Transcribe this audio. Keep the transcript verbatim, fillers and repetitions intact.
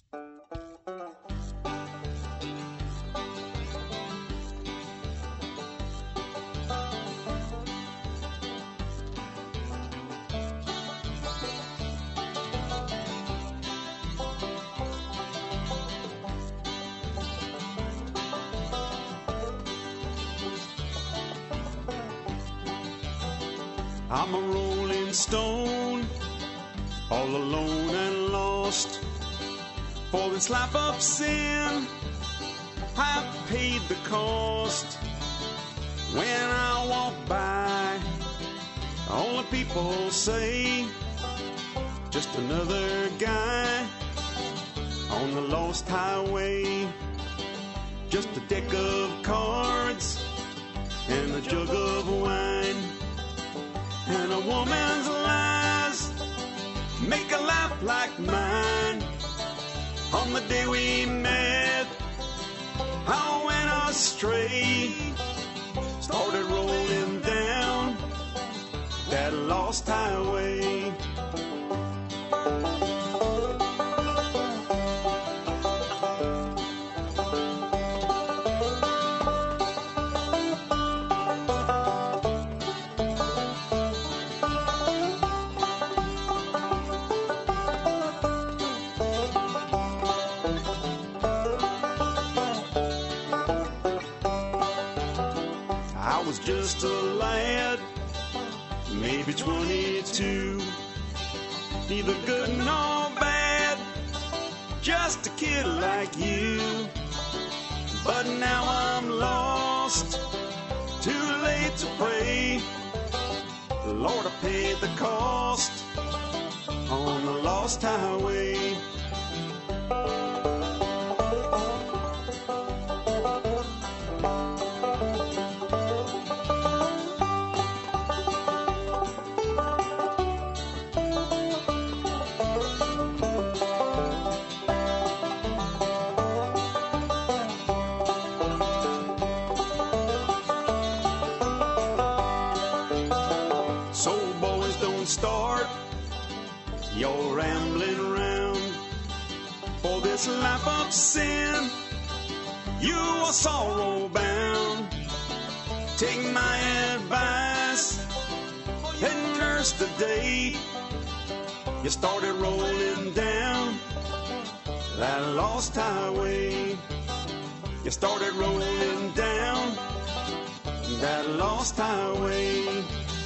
I'm a rolling stone, all alone and lost. For this life of sin, I've paid the cost. When I walk by, all the people say, just another guy on the lost highway. Just a deck of cards and a jug of wine. And a woman's lies make a life like mine. On the day we met, I went astray. Started rolling down that lost highway. I was just a lad, maybe twenty-two, neither good nor bad, just a kid like you. But now I'm lost, too late to pray. Lord, I paid the cost on the lost highway. So boys, don't start your rambling round. For this life of sin, you are sorrow bound. Take my advice and nurse the day you started rolling down that lost highway. You started rolling down that lost highway.